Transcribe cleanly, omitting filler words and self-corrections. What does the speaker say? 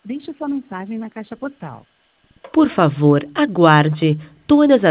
Deixe sua mensagem na caixa postal. Por favor, aguarde. Todas